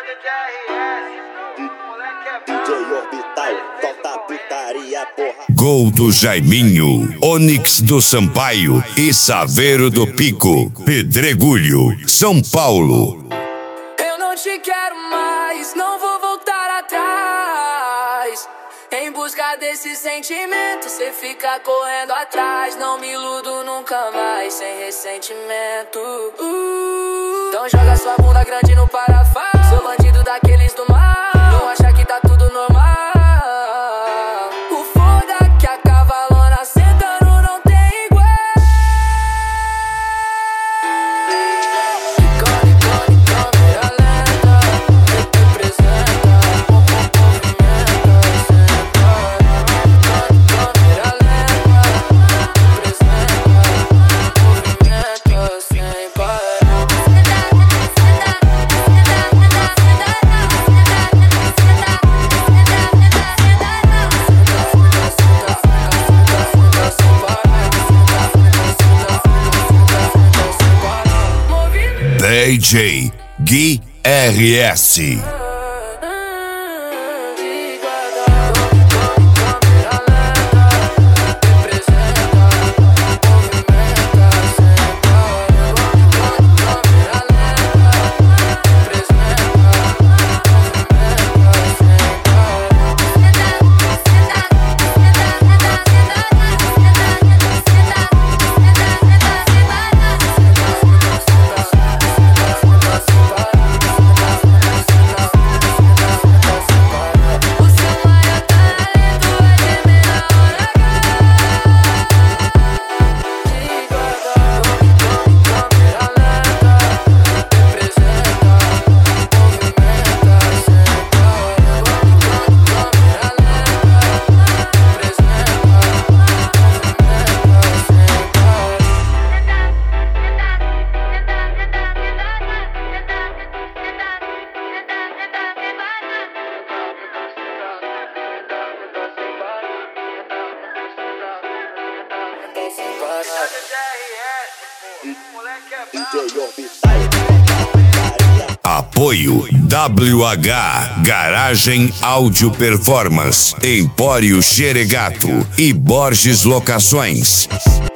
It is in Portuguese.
DJ Orbital, solta putaria, porra. Gol do Jaiminho, Onyx do Sampaio e Saveiro do Pico, Pedregulho, São Paulo. Eu não te quero mais, não vou voltar atrás. Em busca desse sentimento, cê fica correndo atrás. Não me iludo nunca mais, sem ressentimento. Então joga sua bunda grande no parafuso. Sou bandido daqueles do mal, não acha que tá tudo normal. O foda que a cavalona sentando não tem igual. Icone, câmera lenta, representa, movimenta, câmera lenta, representa, movimenta sem parar. DJ Gui RS. DJ Orbital. Apoio WH Garagem Áudio Performance, Empório Xeregato e Borges Locações.